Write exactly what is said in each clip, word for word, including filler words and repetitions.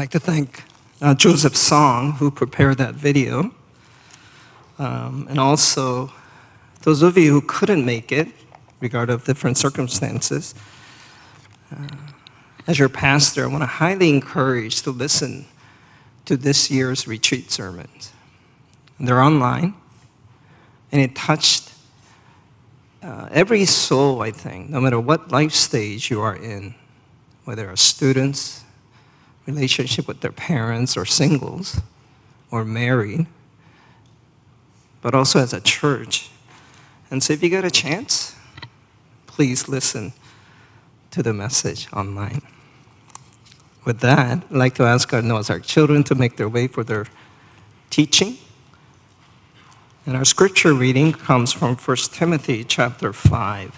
like to thank uh, Joseph Song, who prepared that video, um, and also those of you who couldn't make it, regardless of different circumstances. Uh, as your pastor, I want to highly encourage to listen to this year's retreat sermons. They're online, and it touched uh, every soul, I think, no matter what life stage you are in, whether as students, relationship with their parents, or singles, or married, but also as a church. And so if you get a chance, please listen to the message online. With that, I'd like to ask our Noah's children to make their way for their teaching. And our scripture reading comes from First Timothy chapter five.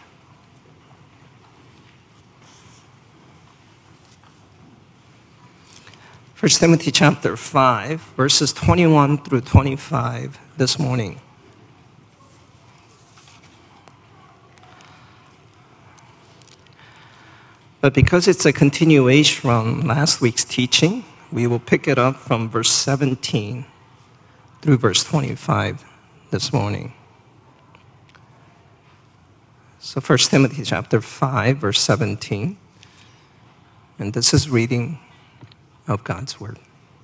First Timothy chapter five, verses twenty-one through twenty-five this morning. But because it's a continuation from last week's teaching, we will pick it up from verse seventeen through verse twenty-five this morning. So First Timothy chapter five, verse seventeen. And this is reading of God's word.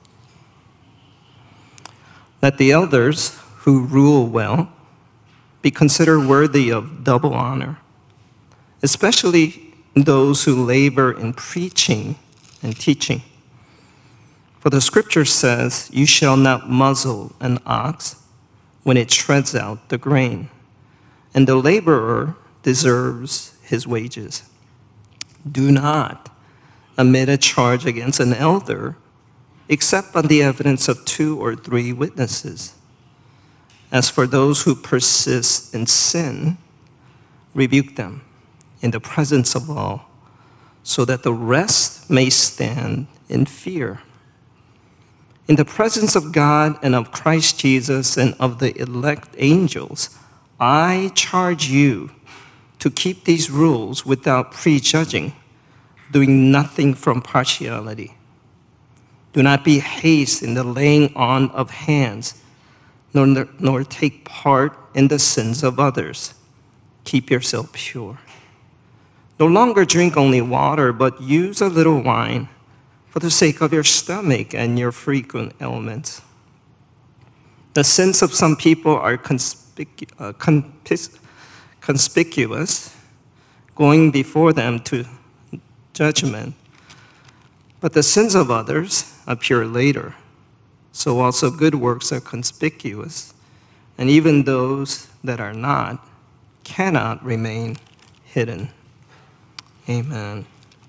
Let the elders who rule well be considered worthy of double honor, especially those who labor in preaching and teaching. For the scripture says, "You shall not muzzle an ox when it treads out the grain, and the laborer deserves his wages. Do not admit a charge against an elder except on the evidence of two or three witnesses. As for those who persist in sin, rebuke them in the presence of all, so that the rest may stand in fear. In the presence of God and of Christ Jesus and of the elect angels, I charge you to keep these rules without prejudging, doing nothing from partiality. Do not be hasty in the laying on of hands, nor, nor take part in the sins of others. Keep yourself pure. No longer drink only water, but use a little wine for the sake of your stomach and your frequent ailments. The sins of some people are conspicu- uh, conspic- conspicuous, going before them to judgment, but the sins of others appear later. So also good works are conspicuous, and even those that are not cannot remain hidden." Amen.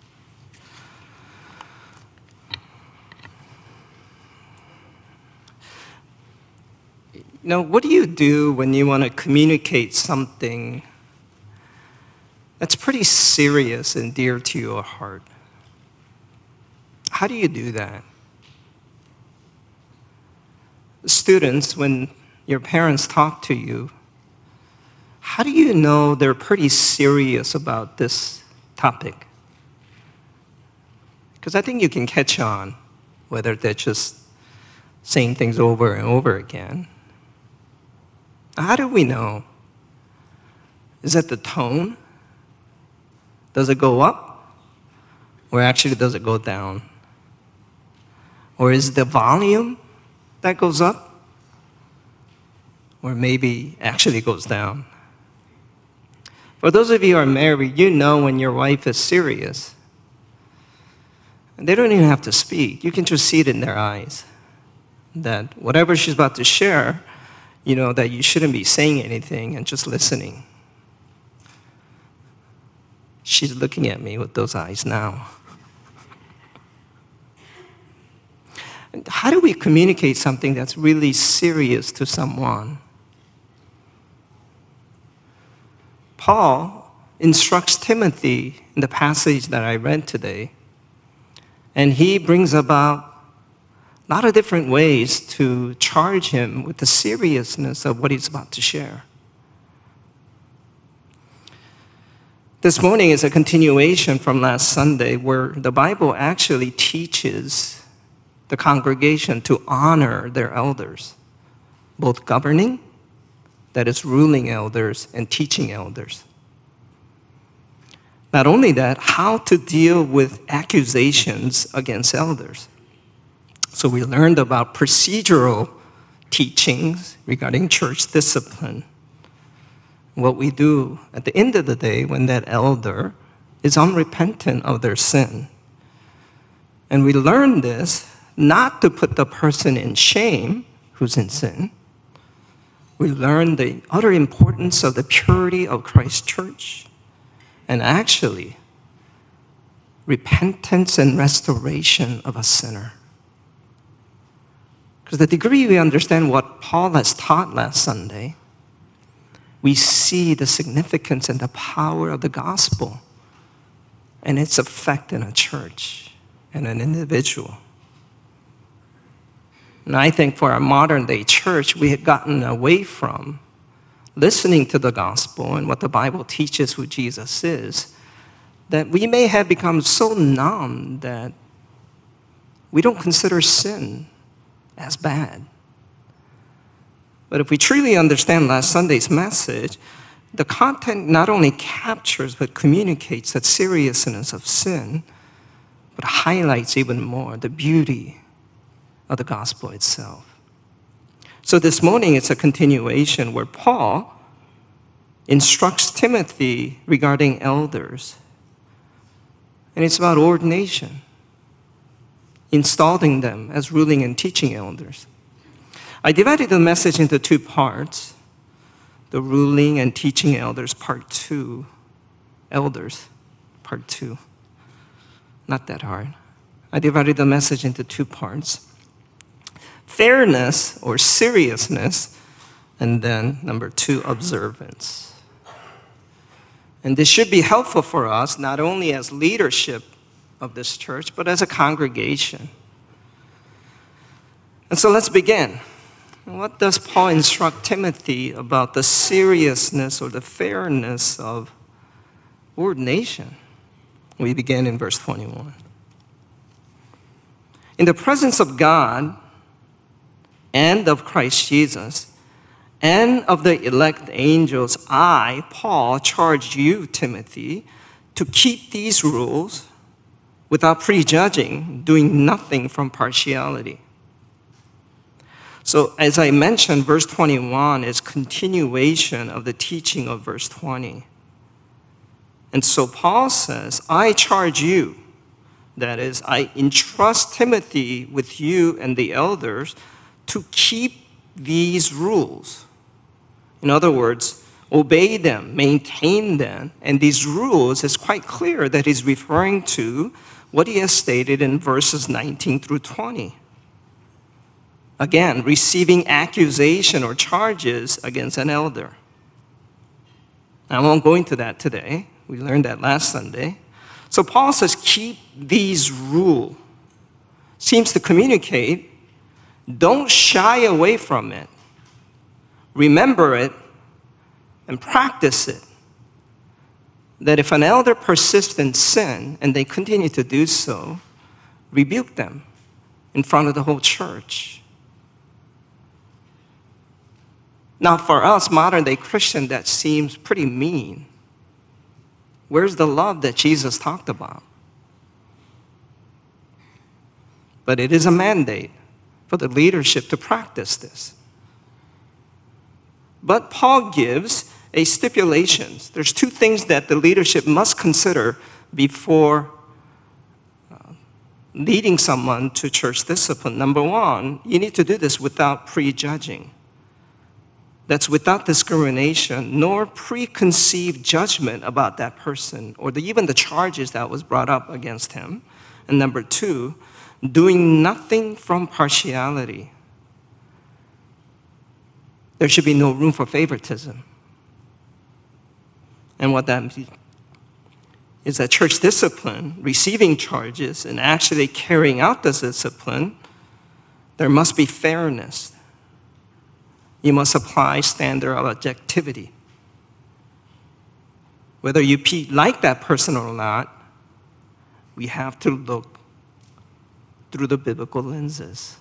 Now, what do you do when you want to communicate something that's pretty serious and dear to your heart? How do you do that? Students, when your parents talk to you, how do you know they're pretty serious about this topic? Because I think you can catch on whether they're just saying things over and over again. How do we know? Is that the tone? Does it go up? Or actually does it go down? Or is it the volume that goes up? Or maybe actually goes down? For those of you who are married, you know when your wife is serious. And they don't even have to speak. You can just see it in their eyes. That whatever she's about to share, you know, that you shouldn't be saying anything and just listening. She's looking at me with those eyes now. How do we communicate something that's really serious to someone? Paul instructs Timothy in the passage that I read today, and he brings about a lot of different ways to charge him with the seriousness of what he's about to share. This morning is a continuation from last Sunday where the Bible actually teaches the congregation to honor their elders, both governing, that is, ruling elders, and teaching elders. Not only that, how to deal with accusations against elders. So we learned about procedural teachings regarding church discipline. What we do at the end of the day when that elder is unrepentant of their sin. And we learn this not to put the person in shame who's in sin. We learn the utter importance of the purity of Christ's church. And actually, repentance and restoration of a sinner. Because the degree we understand what Paul has taught last Sunday, we see the significance and the power of the gospel and its effect in a church and an individual. And I think for our modern day church, we had gotten away from listening to the gospel and what the Bible teaches who Jesus is, that we may have become so numb that we don't consider sin as bad. But if we truly understand last Sunday's message, the content not only captures but communicates the seriousness of sin, but highlights even more the beauty of the gospel itself. So this morning, it's a continuation where Paul instructs Timothy regarding elders. And it's about ordination, installing them as ruling and teaching elders. I divided the message into two parts. The ruling and teaching elders, part two. Elders, part two. Not that hard. I divided the message into two parts. Fairness or seriousness, and then number two, observance. And this should be helpful for us, not only as leadership of this church, but as a congregation. And so let's begin. What does Paul instruct Timothy about the seriousness or the fairness of ordination? We begin in verse twenty-one. In the presence of God, and of Christ Jesus, and of the elect angels, I, Paul, charge you, Timothy, to keep these rules without prejudging, doing nothing from partiality. So, as I mentioned, verse twenty-one is continuation of the teaching of verse twenty. And so Paul says, I charge you, that is, I entrust Timothy with you and the elders to keep these rules. In other words, obey them, maintain them. And these rules, it's quite clear that he's referring to what he has stated in verses nineteen through twenty. Again, receiving accusation or charges against an elder. I won't go into that today. We learned that last Sunday. So Paul says, keep these rules. Seems to communicate, don't shy away from it. Remember it and practice it. That if an elder persists in sin and they continue to do so, rebuke them in front of the whole church. Now, for us modern day Christians, that seems pretty mean. Where's the love that Jesus talked about? But it is a mandate for the leadership to practice this. But Paul gives a stipulations. There's two things that the leadership must consider before uh, leading someone to church discipline. Number one, you need to do this without prejudging. That's without discrimination, nor preconceived judgment about that person, or the, even the charges that was brought up against him. And number two, doing nothing from partiality. There should be no room for favoritism. And what that means is that church discipline, receiving charges and actually carrying out the discipline, there must be fairness. You must apply standard of objectivity. Whether you like that person or not, we have to look through the biblical lenses.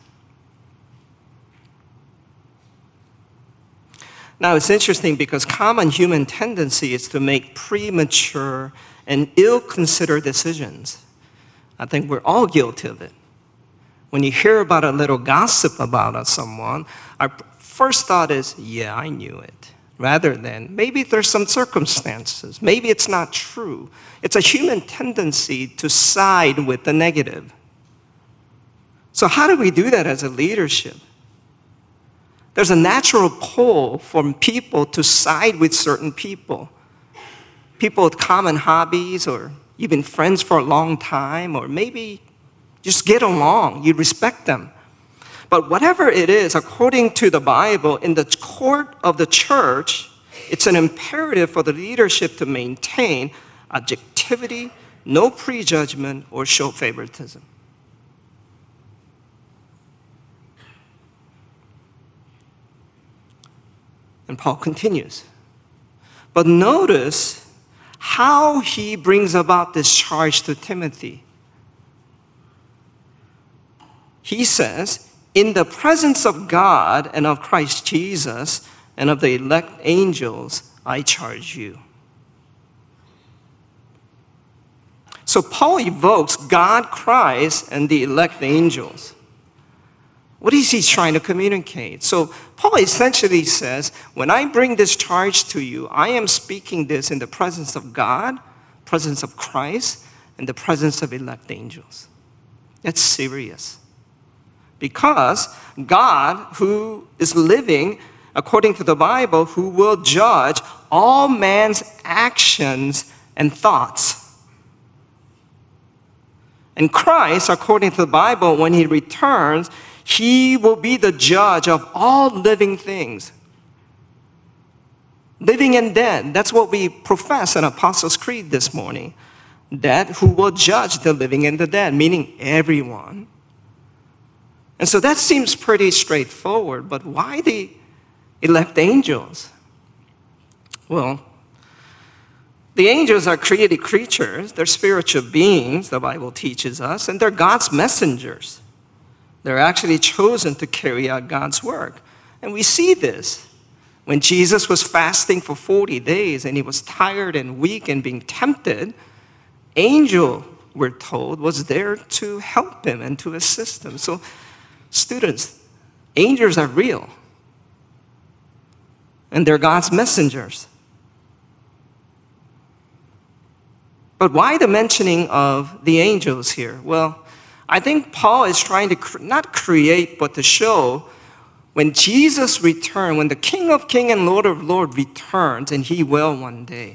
Now, it's interesting because common human tendency is to make premature and ill-considered decisions. I think we're all guilty of it. When you hear about a little gossip about someone, our first thought is, yeah, I knew it. Rather than, maybe there's some circumstances. Maybe it's not true. It's a human tendency to side with the negative. So how do we do that as a leadership? There's a natural pull from people to side with certain people. People with common hobbies, or you've been friends for a long time, or maybe just get along, you respect them. But whatever it is, according to the Bible, in the court of the church, it's an imperative for the leadership to maintain objectivity, no prejudgment, or show favoritism. And Paul continues. But notice how he brings about this charge to Timothy. He says, in the presence of God and of Christ Jesus and of the elect angels, I charge you. So Paul evokes God, Christ, and the elect angels. What is he trying to communicate? So Paul essentially says, when I bring this charge to you, I am speaking this in the presence of God, presence of Christ, and the presence of elect angels. That's serious. Because God, who is living according to the Bible, who will judge all man's actions and thoughts. And Christ, according to the Bible, when he returns, he will be the judge of all living things. Living and dead. That's what we profess in Apostles' Creed this morning. That who will judge the living and the dead, meaning everyone. And so that seems pretty straightforward, but why the elect angels? Well, the angels are created creatures. They're spiritual beings, the Bible teaches us, and they're God's messengers. They're actually chosen to carry out God's work. And we see this. When Jesus was fasting for forty days and he was tired and weak and being tempted, angel, we're told, was there to help him and to assist him. So, students, angels are real. And they're God's messengers. But why the mentioning of the angels here? Well, I think Paul is trying to cre- not create, but to show when Jesus returns, when the King of Kings and Lord of Lords returns, and he will one day,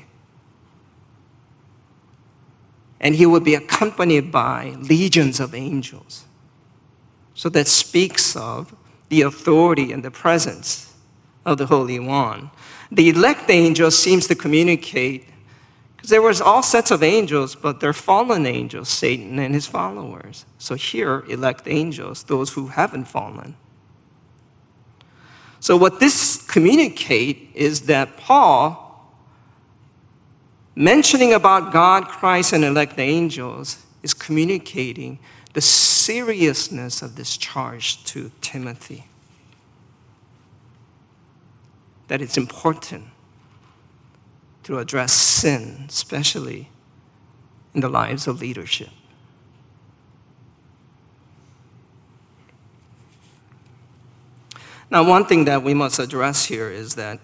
and he will be accompanied by legions of angels. So that speaks of the authority and the presence of the Holy One. The elect angel seems to communicate, because there was all sets of angels, but they're fallen angels, Satan and his followers. So here, elect angels, those who haven't fallen. So what this communicates is that Paul, mentioning about God, Christ, and elect angels, is communicating the seriousness of this charge to Timothy. That it's important to address sin, especially in the lives of leadership. Now, one thing that we must address here is that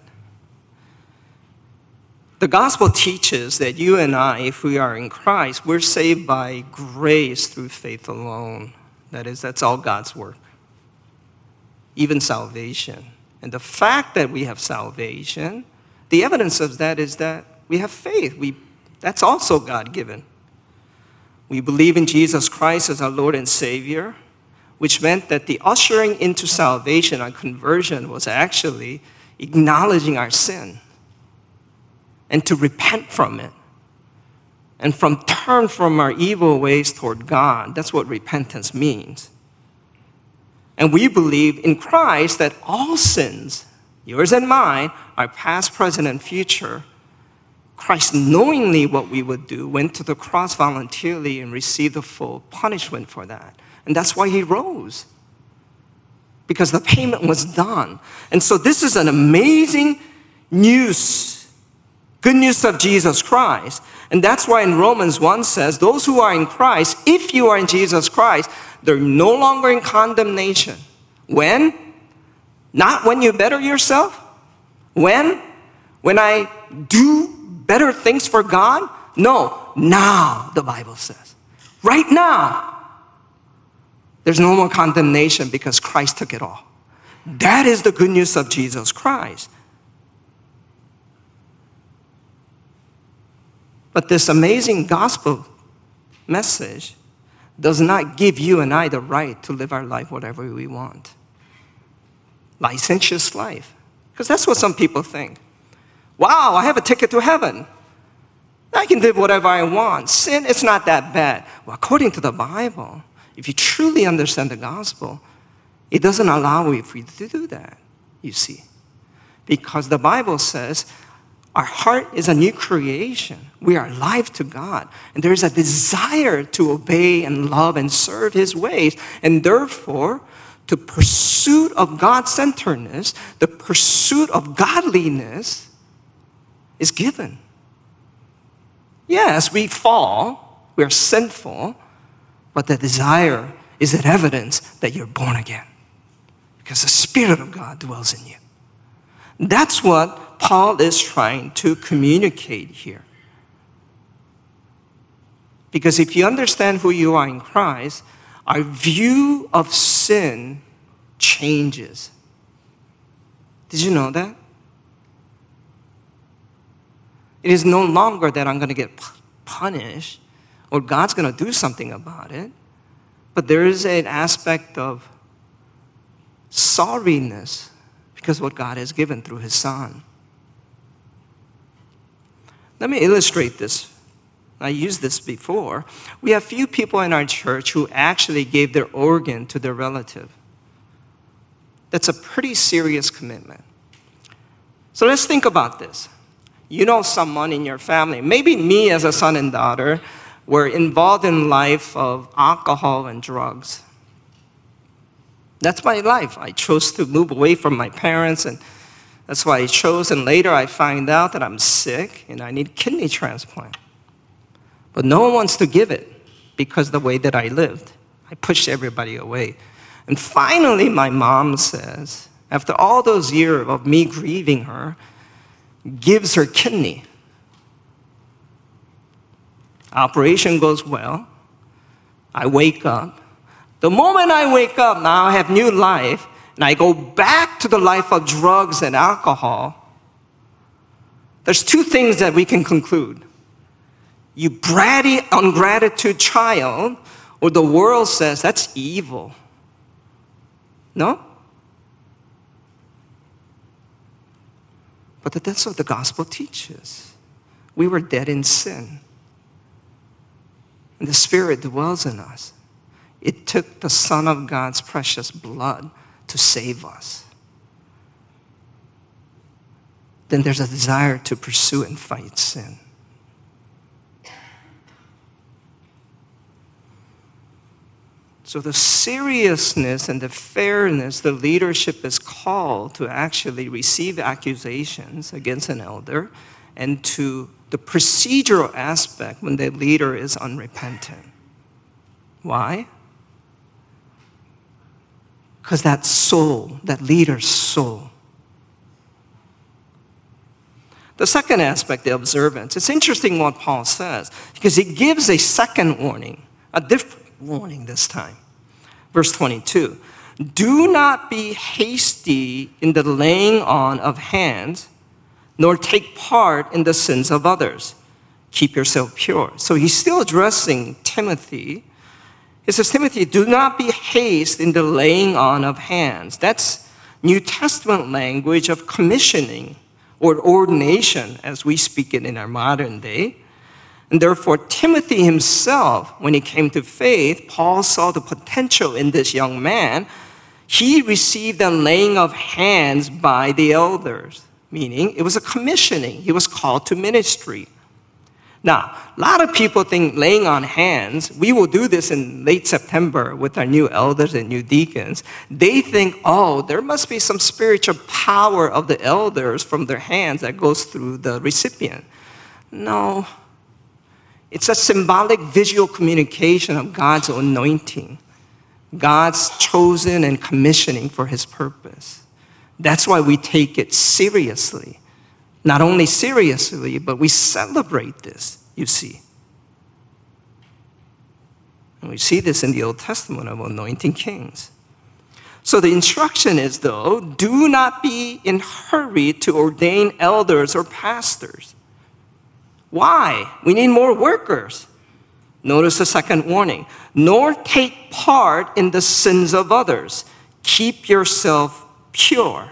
the gospel teaches that you and I, if we are in Christ, we're saved by grace through faith alone. That is, that's all God's work. Even salvation. And the fact that we have salvation, the evidence of that is that we have faith. We, that's also God-given. We believe in Jesus Christ as our Lord and Savior, which meant that the ushering into salvation, our conversion, was actually acknowledging our sin and to repent from it and from turn from our evil ways toward God. That's what repentance means. And we believe in Christ that all sins, yours and mine, are past, present, and future, Christ, knowingly what we would do, went to the cross voluntarily and received the full punishment for that. And that's why he rose, because the payment was done. And so this is an amazing news, good news of Jesus Christ. And that's why in Romans one says, those who are in Christ, if you are in Jesus Christ, they're no longer in condemnation. When? Not when you better yourself. When? When I do better things for God? No, now, the Bible says. Right now. There's no more condemnation because Christ took it all. That is the good news of Jesus Christ. But this amazing gospel message does not give you and I the right to live our life whatever we want. Licentious life. Because that's what some people think. Wow, I have a ticket to heaven. I can live whatever I want. Sin, it's not that bad. Well, according to the Bible, if you truly understand the gospel, it doesn't allow you to do that, you see. Because the Bible says our heart is a new creation. We are alive to God. And there is a desire to obey and love and serve his ways. And therefore, the pursuit of God-centeredness, the pursuit of godliness is given. Yes, we fall, we are sinful, but the desire is an evidence that you're born again. Because the Spirit of God dwells in you. That's what Paul is trying to communicate here. Because if you understand who you are in Christ, our view of sin changes. Did you know that? It is no longer that I'm going to get punished or God's going to do something about it. But there is an aspect of sorriness because of what God has given through his Son. Let me illustrate this. I used this before. We have few people in our church who actually gave their organ to their relative. That's a pretty serious commitment. So let's think about this. You know someone in your family, maybe me as a son and daughter, were involved in life of alcohol and drugs. That's my life. I chose to move away from my parents, and that's why I chose. And later I find out that I'm sick and I need kidney transplant. But no one wants to give it because of the way that I lived. I pushed everybody away. And finally my mom says, after all those years of me grieving her, gives her kidney. Operation goes well. I wake up. The moment I wake up, now I have new life, and I go back to the life of drugs and alcohol. There's two things that we can conclude. You bratty, ungratitude child, or the world says that's evil. No? But that's what the gospel teaches. We were dead in sin. And the Spirit dwells in us. It took the Son of God's precious blood to save us. Then there's a desire to pursue and fight sin. So the seriousness and the fairness, the leadership is called to actually receive accusations against an elder, and to the procedural aspect when the leader is unrepentant. Why? Because that soul, that leader's soul. The second aspect, the observance. It's interesting what Paul says, because he gives a second warning, a different warning this time. Verse twenty-two, do not be hasty in the laying on of hands, nor take part in the sins of others. Keep yourself pure. So he's still addressing Timothy. He says, Timothy, do not be hasty in the laying on of hands. That's New Testament language of commissioning or ordination as we speak it in our modern day. And therefore, Timothy himself, when he came to faith, Paul saw the potential in this young man. He received a laying of hands by the elders, meaning it was a commissioning. He was called to ministry. Now, a lot of people think laying on hands, we will do this in late September with our new elders and new deacons. They think, oh, there must be some spiritual power of the elders from their hands that goes through the recipient. No. It's a symbolic visual communication of God's anointing, God's chosen and commissioning for his purpose. That's why we take it seriously. Not only seriously, but we celebrate this, you see. And we see this in the Old Testament of anointing kings. So the instruction is, though, do not be in hurry to ordain elders or pastors. Why? We need more workers. Notice the second warning. Nor take part in the sins of others. Keep yourself pure.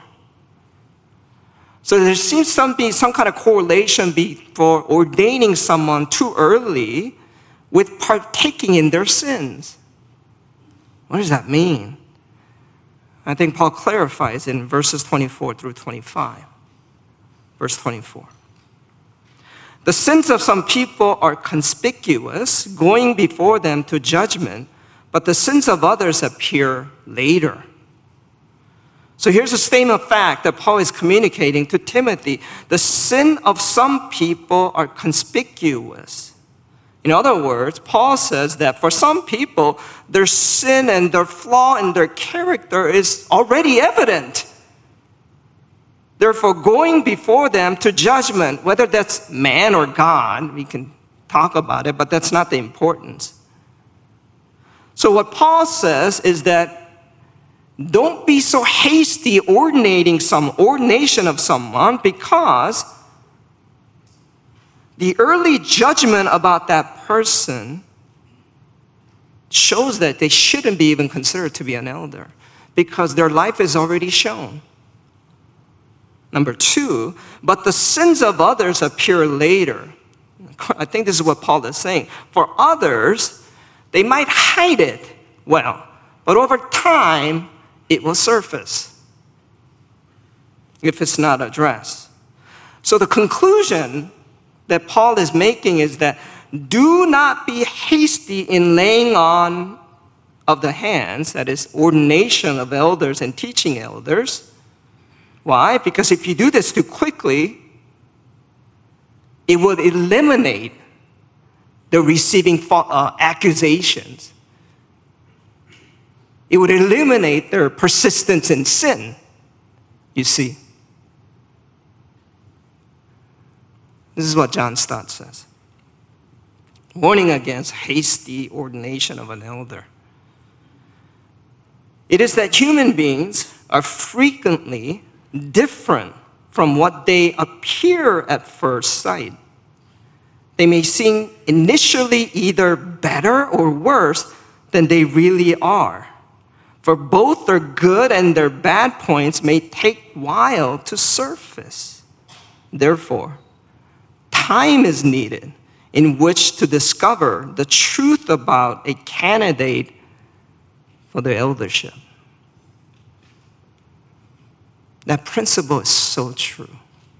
So there seems to be some kind of correlation for ordaining someone too early with partaking in their sins. What does that mean? I think Paul clarifies in verses twenty-four through twenty-five. Verse twenty-four. The sins of some people are conspicuous, going before them to judgment, but the sins of others appear later. So here's a statement of fact that Paul is communicating to Timothy. The sin of some people are conspicuous. In other words, Paul says that for some people, their sin and their flaw in their character is already evident. Therefore, going before them to judgment, whether that's man or God, we can talk about it, but that's not the importance. So what Paul says is that don't be so hasty ordinating some ordination of someone, because the early judgment about that person shows that they shouldn't be even considered to be an elder, because their life is already shown. Number two, but the sins of others appear later. I think this is what Paul is saying. For others, they might hide it well, but over time, it will surface if it's not addressed. So the conclusion that Paul is making is that do not be hasty in laying on of the hands, that is, ordination of elders and teaching elders. Why? Because if you do this too quickly, it would eliminate the receiving uh, accusations. It would eliminate their persistence in sin, you see. This is what John Stott says. Warning against hasty ordination of an elder. It is that human beings are frequently different from what they appear at first sight. They may seem initially either better or worse than they really are. For both their good and their bad points may take a while to surface. Therefore, time is needed in which to discover the truth about a candidate for the eldership. That principle is so true.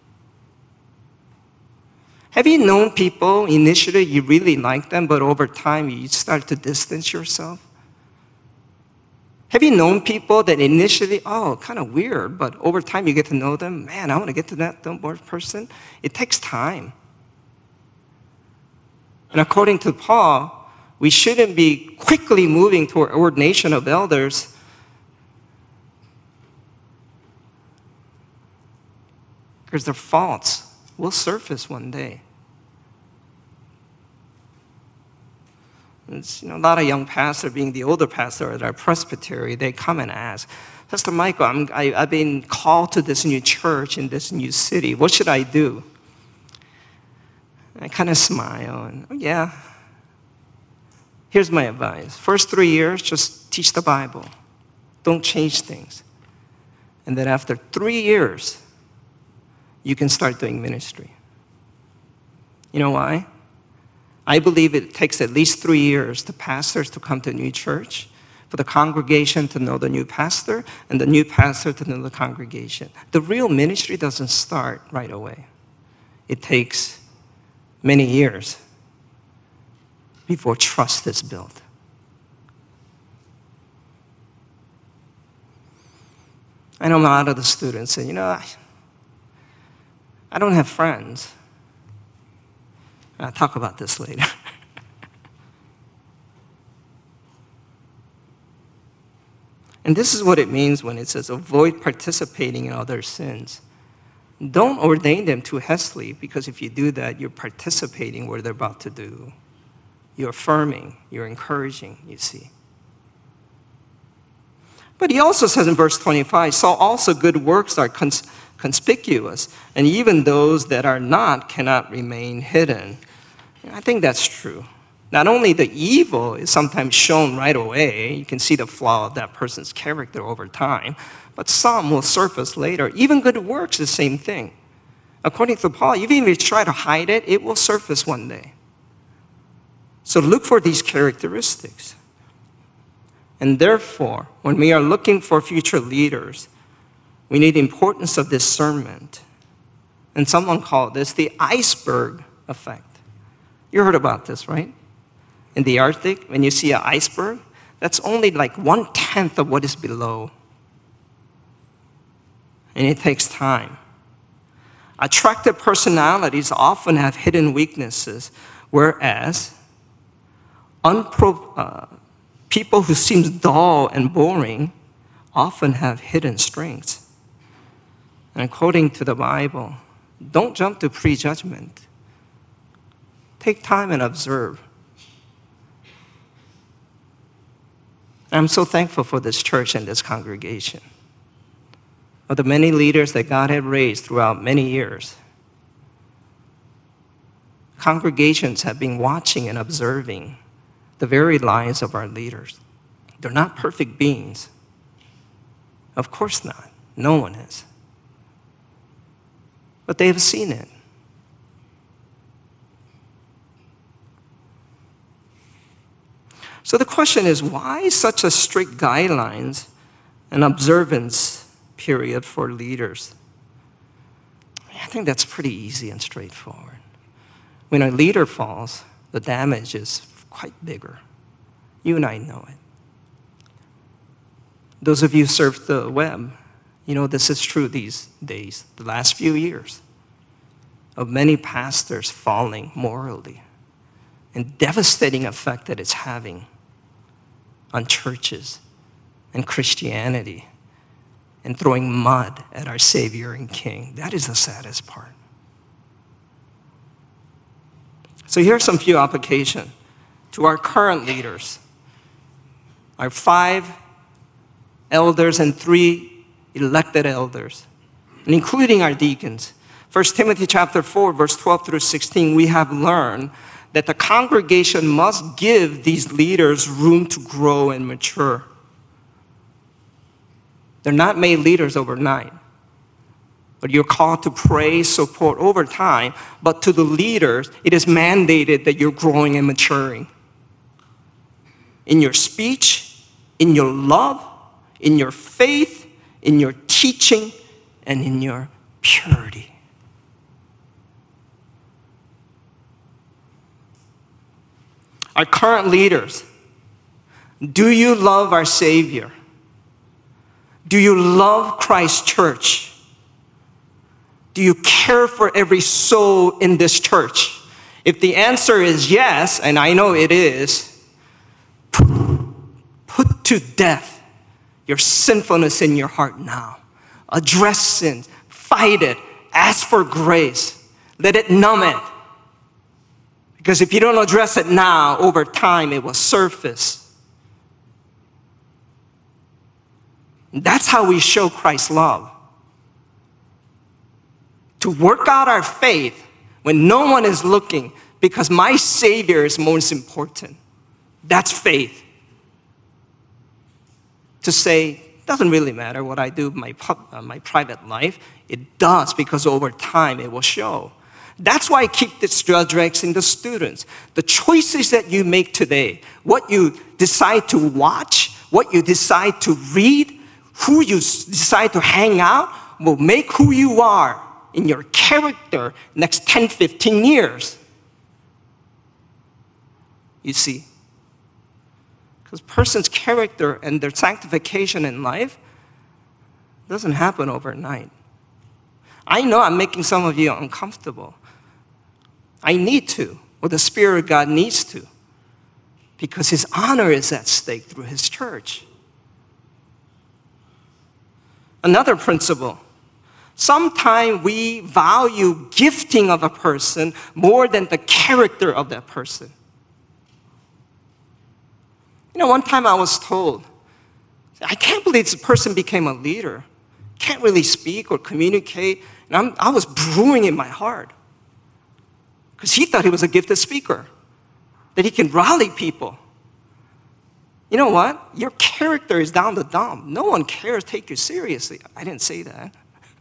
Have you known people, initially you really like them, but over time you start to distance yourself? Have you known people that initially, oh, kind of weird, but over time you get to know them? Man, I want to get to that person. It takes time. And according to Paul, we shouldn't be quickly moving toward ordination of elders because their faults will surface one day. It's, you know, a lot of young pastors, being the older pastor at our presbytery, they come and ask, Pastor Michael, I'm, I, I've been called to this new church in this new city. What should I do? I kind of smile and, oh, yeah. Here's my advice. First three years, just teach the Bible. Don't change things. And then after three years, you can start doing ministry. You know why? I believe it takes at least three years to pastors to come to a new church for the congregation to know the new pastor and the new pastor to know the congregation. The real ministry doesn't start right away. It takes many years before trust is built. I know a lot of the students say, you know, I, I don't have friends. I'll talk about this later. And this is what it means when it says, avoid participating in other sins. Don't ordain them too hastily, because if you do that, you're participating where they're about to do. You're affirming, you're encouraging, you see. But he also says in verse twenty-five, so also good works are cons- conspicuous, and even those that are not cannot remain hidden. I think that's true. Not only the evil is sometimes shown right away, you can see the flaw of that person's character over time, but some will surface later. Even good works, the same thing. According to Paul, even if you try to hide it, it will surface one day. So look for these characteristics. And therefore, when we are looking for future leaders, we need the importance of discernment. And someone called this the iceberg effect. You heard about this, right? In the Arctic, when you see an iceberg, that's only like one-tenth of what is below. And it takes time. Attractive personalities often have hidden weaknesses, whereas unpro- uh, people who seem dull and boring often have hidden strengths. And according to the Bible, don't jump to prejudgment. Take time and observe. I'm so thankful for this church and this congregation. Of the many leaders that God had raised throughout many years, congregations have been watching and observing the very lives of our leaders. They're not perfect beings. Of course not. No one is. But they have seen it. So the question is, why such a strict guidelines and observance period for leaders? I think that's pretty easy and straightforward. When a leader falls, the damage is quite bigger. You and I know it. Those of you who surf the web, you know this is true these days, the last few years, of many pastors falling morally and devastating effect that it's having on churches and Christianity and throwing mud at our Savior and King. That is the saddest part. So here are some few applications to our current leaders, our five elders and three elected elders, and including our deacons. First Timothy chapter four, verse twelve through sixteen, we have learned that the congregation must give these leaders room to grow and mature. They're not made leaders overnight, but you're called to pray, support over time. But to the leaders, it is mandated that you're growing and maturing. In your speech, in your love, in your faith, in your teaching, and in your purity. Our current leaders, do you love our Savior? Do you love Christ Church? Do you care for every soul in this church? If the answer is yes, and I know it is, put to death your sinfulness in your heart now. Address sin, fight it, ask for grace, let it numb it. Because if you don't address it now, over time it will surface. That's how we show Christ's love. To work out our faith when no one is looking, because my Savior is most important. That's faith. To say, it doesn't really matter what I do in my, uh, my private life. It does, because over time it will show. That's why I keep this addressing the students. The choices that you make today, what you decide to watch, what you decide to read, who you decide to hang out, will make who you are in your character next ten, fifteen years. You see? Because a person's character and their sanctification in life doesn't happen overnight. I know I'm making some of you uncomfortable. I need to, or the Spirit of God needs to, because His honor is at stake through His church. Another principle. Sometimes we value gifting of a person more than the character of that person. You know, one time I was told, I can't believe this person became a leader. Can't really speak or communicate. And I'm, I was brewing in my heart. Because he thought he was a gifted speaker, that he can rally people. You know what? Your character is down the dump. No one cares, take you seriously. I didn't say that.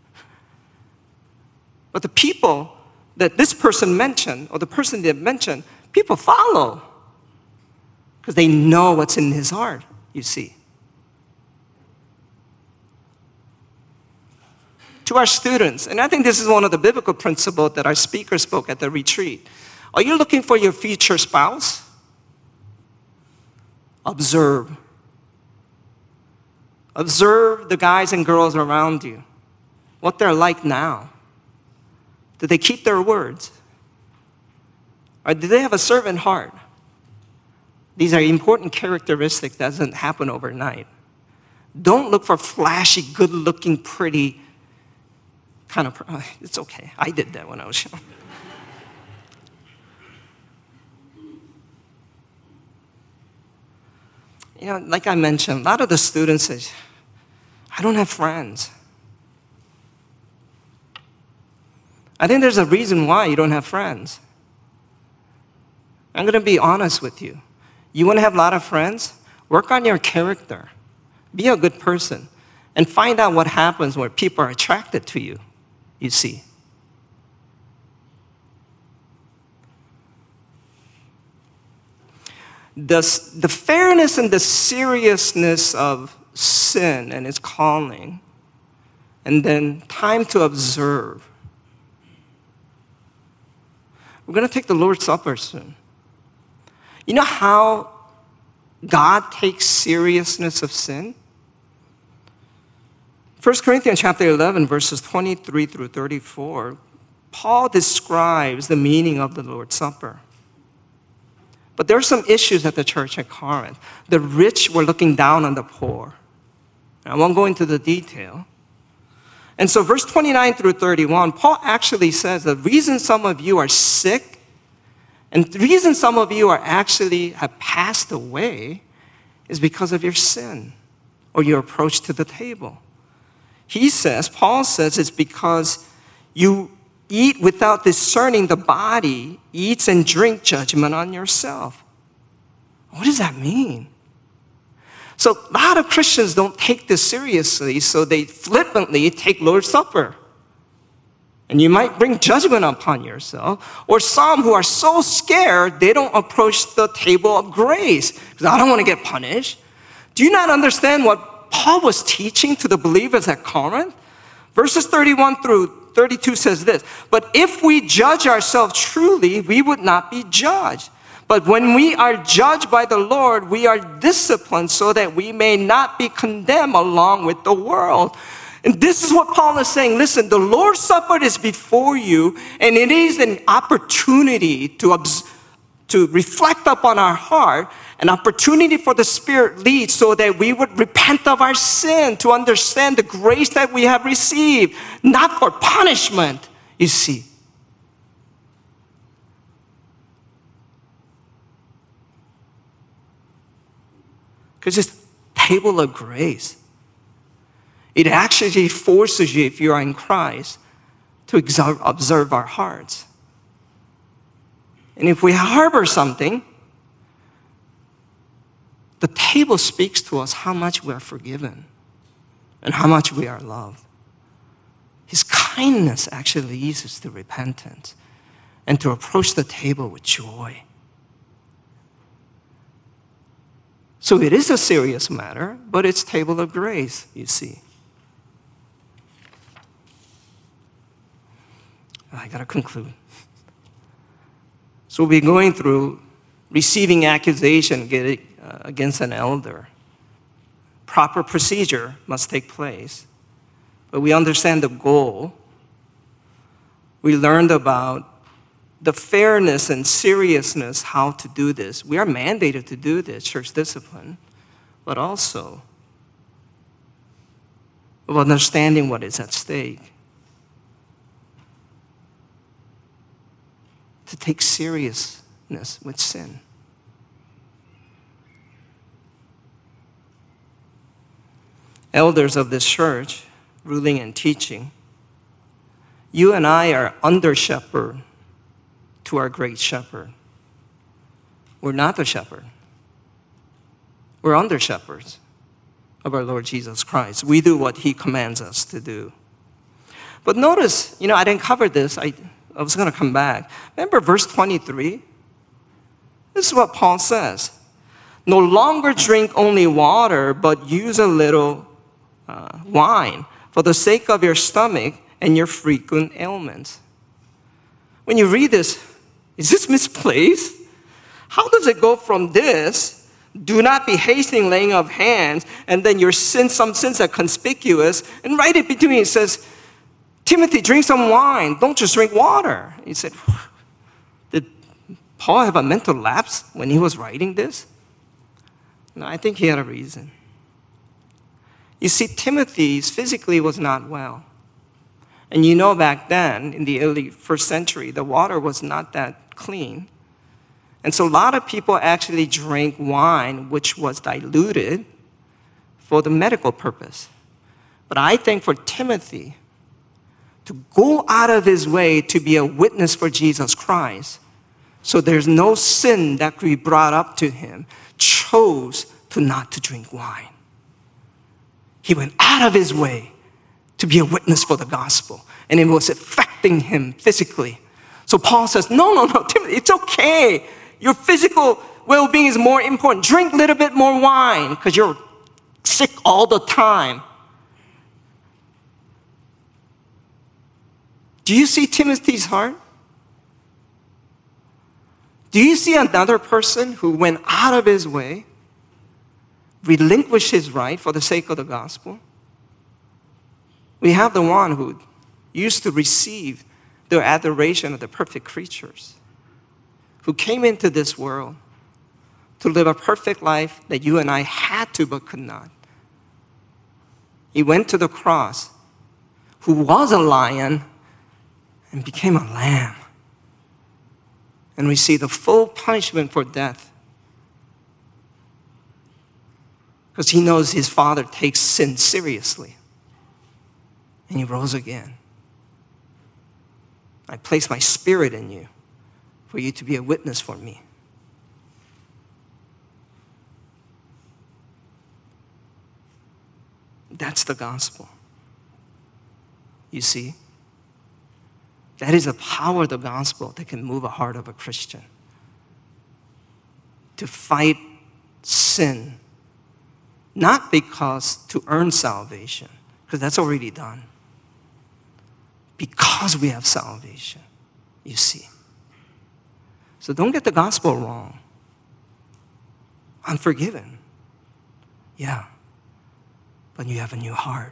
But the people that this person mentioned, or the person that mentioned, people follow. Because they know what's in his heart, you see. To our students, and I think this is one of the biblical principles that our speaker spoke at the retreat. Are you looking for your future spouse? Observe. Observe the guys and girls around you, what they're like now. Do they keep their words? Or do they have a servant heart? These are important characteristics that doesn't happen overnight. Don't look for flashy, good-looking, pretty kind of, uh, it's okay. I did that when I was young. You know, like I mentioned, a lot of the students say, I don't have friends. I think there's a reason why you don't have friends. I'm going to be honest with you. You want to have a lot of friends? Work on your character. Be a good person. And find out what happens when people are attracted to you, you see. The, the fairness and the seriousness of sin and its calling, and then time to observe. We're going to take the Lord's Supper soon. You know how God takes seriousness of sin? First Corinthians chapter eleven, verses twenty-three through thirty-four, Paul describes the meaning of the Lord's Supper. But there are some issues at the church at Corinth. The rich were looking down on the poor. I won't go into the detail. And so verse twenty-nine through thirty-one, Paul actually says the reason some of you are sick and the reason some of you are actually have passed away is because of your sin or your approach to the table. He says, Paul says, it's because you eat without discerning the body, eats and drink judgment on yourself. What does that mean? So a lot of Christians don't take this seriously, so they flippantly take Lord's Supper. And you might bring judgment upon yourself. Or some who are so scared, they don't approach the table of grace, because I don't want to get punished. Do you not understand what Paul was teaching to the believers at Corinth? Verses thirty-one through thirty-two says this, but if we judge ourselves truly, we would not be judged. But when we are judged by the Lord, we are disciplined so that we may not be condemned along with the world. And this is what Paul is saying. Listen, the Lord's Supper is before you, and it is an opportunity to, obs- to reflect upon our heart, an opportunity for the Spirit lead so that we would repent of our sin, to understand the grace that we have received, not for punishment, you see. Because it's table of grace. It actually forces you, if you are in Christ, to observe our hearts. And if we harbor something, the table speaks to us how much we are forgiven and how much we are loved. His kindness actually leads us to repentance and to approach the table with joy. So it is a serious matter, but it's table of grace, you see. I got to conclude. So we're going through receiving accusation against an elder. Proper procedure must take place. But we understand the goal. We learned about the fairness and seriousness how to do this. We are mandated to do this, church discipline, but also of understanding what is at stake. To take seriousness with sin. Elders of this church, ruling and teaching, you and I are under shepherd to our great shepherd. We're not the shepherd. We're under shepherds of our Lord Jesus Christ. We do what he commands us to do. But notice, you know, I didn't cover this. I, I was going to come back. Remember verse twenty-three? This is what Paul says. No longer drink only water, but use a little uh, wine for the sake of your stomach and your frequent ailments. When you read this, is this misplaced? How does it go from this, do not be hasty in laying of hands, and then your sins, some sins are conspicuous, and right in between it says, Timothy, drink some wine. Don't just drink water. He said, did Paul have a mental lapse when he was writing this? No, I think he had a reason. You see, Timothy physically was not well. And you know back then, in the early first century, the water was not that clean. And so a lot of people actually drank wine which was diluted for the medical purpose. But I think for Timothy, to go out of his way to be a witness for Jesus Christ, so there's no sin that could be brought up to him, chose to not to drink wine. He went out of his way to be a witness for the gospel, and it was affecting him physically. So Paul says, no, no, no, Timothy, it's okay. Your physical well-being is more important. Drink a little bit more wine because you're sick all the time. Do you see Timothy's heart? Do you see another person who went out of his way, relinquished his right for the sake of the gospel? We have the one who used to receive the adoration of the perfect creatures, who came into this world to live a perfect life that you and I had to but could not. He went to the cross, who was a lion and became a lamb, and received the full punishment for death. Because he knows his Father takes sin seriously. And he rose again. I place my spirit in you for you to be a witness for me. That's the gospel. You see? That is the power of the gospel that can move the heart of a Christian. To fight sin, not because to earn salvation, because that's already done. Because we have salvation, you see. So don't get the gospel wrong. I'm forgiven. Yeah. But you have a new heart.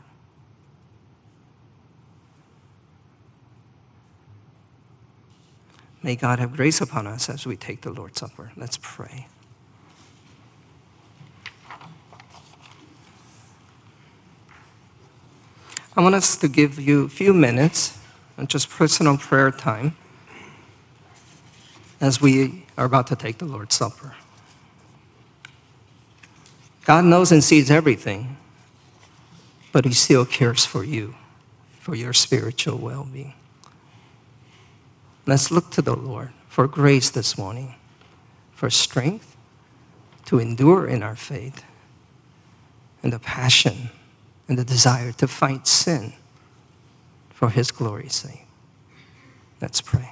May God have grace upon us as we take the Lord's Supper. Let's pray. I want us to give you a few minutes, and just personal prayer time, as we are about to take the Lord's Supper. God knows and sees everything, but he still cares for you, for your spiritual well-being. Let's look to the Lord for grace this morning, for strength to endure in our faith, and the passion and the desire to fight sin for his glory's sake. Let's pray.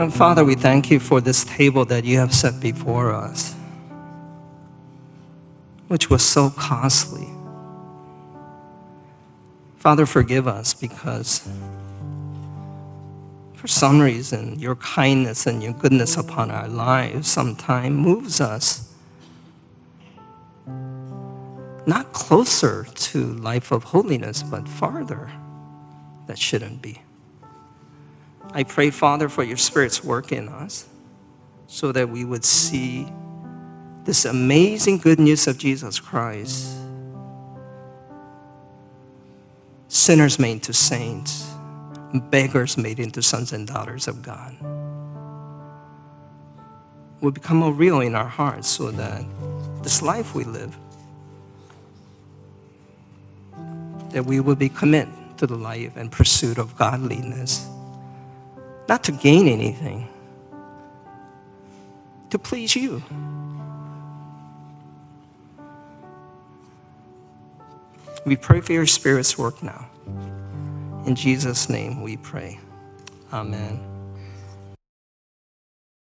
And Father, we thank you for this table that you have set before us, which was so costly. Father, forgive us because for some reason, your kindness and your goodness upon our lives sometimes moves us not closer to life of holiness, but farther. That shouldn't be. I pray, Father, for your Spirit's work in us so that we would see this amazing good news of Jesus Christ. Sinners made into saints, beggars made into sons and daughters of God, will become more real in our hearts so that this life we live, that we will be committed to the life and pursuit of godliness, not to gain anything, to please you. We pray for your Spirit's work now. In Jesus' name we pray. Amen.